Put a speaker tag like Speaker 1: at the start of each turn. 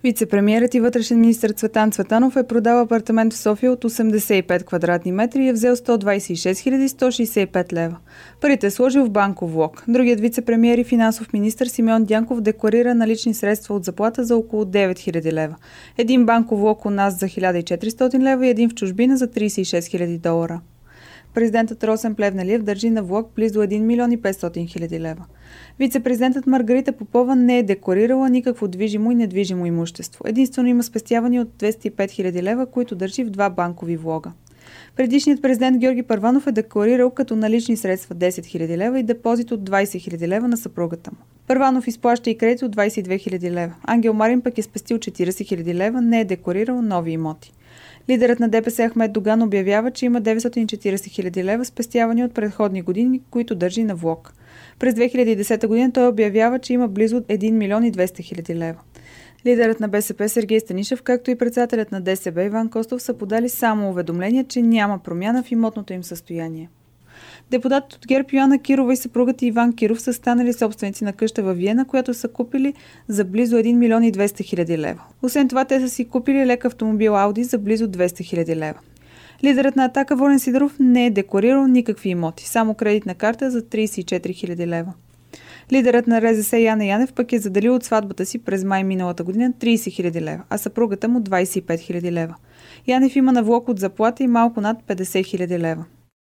Speaker 1: Вице-премиерът и вътрешен министър Цветан Цветанов е продал апартамент в София от 85 квадратни метра и е взел 126 165 лева. Парите е сложил в банков влог. Другият вице-премиер и финансов министър Симеон Дянков декларира налични средства от заплата за около 9000 лева. Един банков влог у нас за 1400 лева и един в чужбина за 36 000 долара. Президентът Росен Плевнелиев държи на влог близо 1 милион и 500 хиляди лева. Вице-президентът Маргарита Попова не е декларирала никакво движимо и недвижимо имущество. Единствено има спестявания от 205 хиляди лева, които държи в 2 банкови влога. Предишният президент Георги Първанов е декларирал като налични средства 10 хиляди лева и депозит от 20 хиляди лева на съпругата му. Първанов изплаща и кредит от 22 хиляди лева. Ангел Марин пък е спестил 40 хиляди лева, не е декларирал нови имоти. Лидерът на ДПС Ахмед Доган обявява, че има 940 хиляди лева спестявани от предходни години, които държи на влог. През 2010 година той обявява, че има близо 1 милион и 200 хиляди лева. Лидерът на БСП Сергей Станишев, както и председателят на ДСБ Иван Костов са подали само уведомление, че няма промяна в имотното им състояние. Депутатът от ГЕРБ Йоана Кирова и съпругът Иван Киров са станали собственици на къща във Виена, която са купили за близо 1 милион и 200 хиляди лева. Освен това, те са си купили лек автомобил Ауди за близо 200 хиляди лева. Лидерът на Атака Волен Сидеров не е декларирал никакви имоти, само кредитна карта за 34 хиляди лева. Лидерът на РЗС Яне Янев пък е заделил от сватбата си през май миналата година 30 хиляди лева, а съпругата му 25 хиляди лева. Янев има на влог от заплата и малко над 50 хиляди лева.